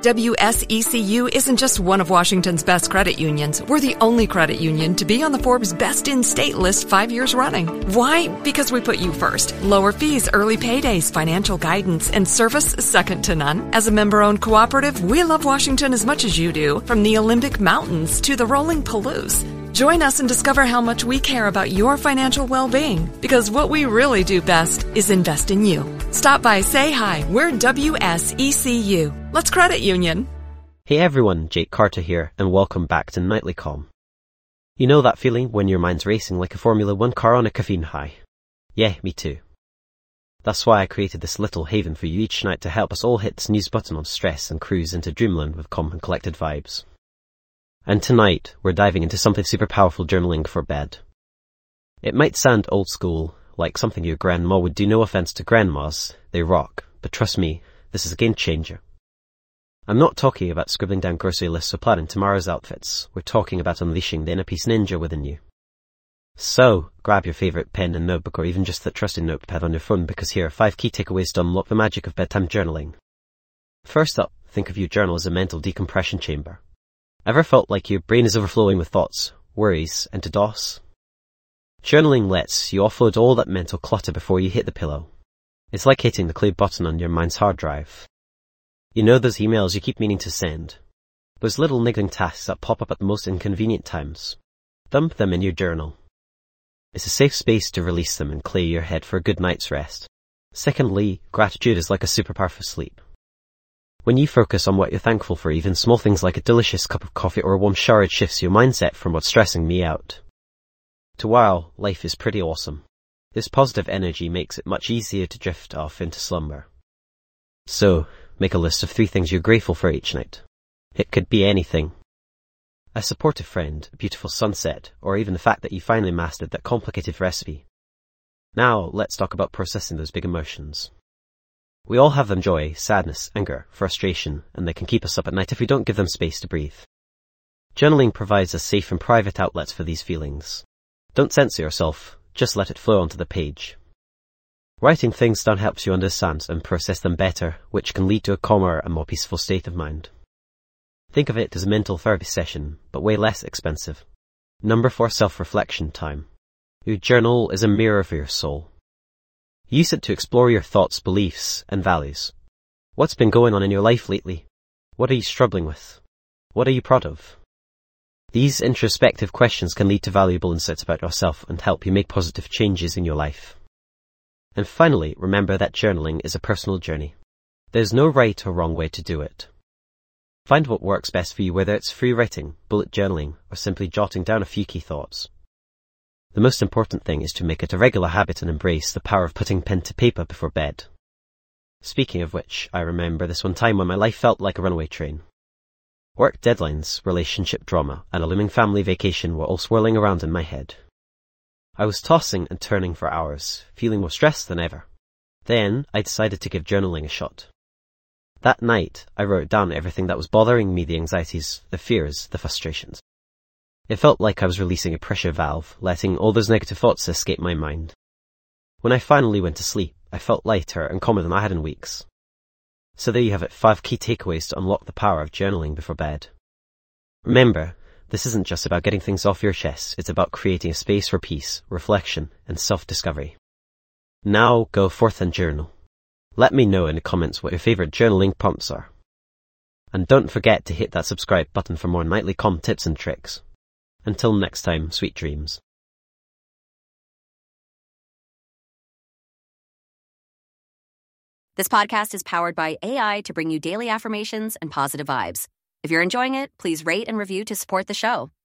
WSECU isn't just one of Washington's best credit unions. We're the only credit union to be on the Forbes Best in State list 5 years running. Why? Because we put you first. Lower fees, early paydays, financial guidance, and service second to none. As a member-owned cooperative, we love Washington as much as you do, from the Olympic Mountains to the rolling Palouse. Join us and discover how much we care about your financial well-being, because what we really do best is invest in you. Stop by, say hi. We're WSECU. Let's credit union. Hey everyone, Jake Carter here, and welcome back to Nightly Calm. You know that feeling when your mind's racing like a Formula 1 car on a caffeine high? Yeah, me too. That's why I created this little haven for you each night to help us all hit the snooze button on stress and cruise into dreamland with calm and collected vibes. And tonight, we're diving into something super powerful: journaling before bed. It might sound old school, like something your grandma would do. No offense to grandmas, they rock, but trust me, this is a game changer. I'm not talking about scribbling down grocery lists or planning tomorrow's outfits. We're talking about unleashing the inner peace ninja within you. So, grab your favourite pen and notebook, or even just that trusted notepad on your phone, because here are 5 key takeaways to unlock the magic of bedtime journaling. First up, think of your journal as a mental decompression chamber. Ever felt like your brain is overflowing with thoughts, worries, and to DOS? Journaling lets you offload all that mental clutter before you hit the pillow. It's like hitting the clear button on your mind's hard drive. You know those emails you keep meaning to send? Those little niggling tasks that pop up at the most inconvenient times? Dump them in your journal. It's a safe space to release them and clear your head for a good night's rest. Secondly, gratitude is like a superpower for sleep. When you focus on what you're thankful for, even small things like a delicious cup of coffee or a warm shower, it shifts your mindset from what's stressing me out to, wow, life is pretty awesome. This positive energy makes it much easier to drift off into slumber. So, make a list of 3 things you're grateful for each night. It could be anything. A supportive friend, a beautiful sunset, or even the fact that you finally mastered that complicated recipe. Now, let's talk about processing those big emotions. We all have them: joy, sadness, anger, frustration, and they can keep us up at night if we don't give them space to breathe. Journaling provides a safe and private outlet for these feelings. Don't censor yourself, just let it flow onto the page. Writing things down helps you understand and process them better, which can lead to a calmer and more peaceful state of mind. Think of it as a mental therapy session, but way less expensive. Number 4, self-reflection time. Your journal is a mirror for your soul. Use it to explore your thoughts, beliefs, and values. What's been going on in your life lately? What are you struggling with? What are you proud of? These introspective questions can lead to valuable insights about yourself and help you make positive changes in your life. And finally, remember that journaling is a personal journey. There's no right or wrong way to do it. Find what works best for you, whether it's free writing, bullet journaling, or simply jotting down a few key thoughts. The most important thing is to make it a regular habit and embrace the power of putting pen to paper before bed. Speaking of which, I remember this one time when my life felt like a runaway train. Work deadlines, relationship drama, and a looming family vacation were all swirling around in my head. I was tossing and turning for hours, feeling more stressed than ever. Then, I decided to give journaling a shot. That night, I wrote down everything that was bothering me: the anxieties, the fears, the frustrations. It felt like I was releasing a pressure valve, letting all those negative thoughts escape my mind. When I finally went to sleep, I felt lighter and calmer than I had in weeks. So there you have it, 5 key takeaways to unlock the power of journaling before bed. Remember, this isn't just about getting things off your chest, it's about creating a space for peace, reflection, and self-discovery. Now go forth and journal. Let me know in the comments what your favourite journaling prompts are. And don't forget to hit that subscribe button for more nightly calm tips and tricks. Until next time, sweet dreams. This podcast is powered by AI to bring you daily affirmations and positive vibes. If you're enjoying it, please rate and review to support the show.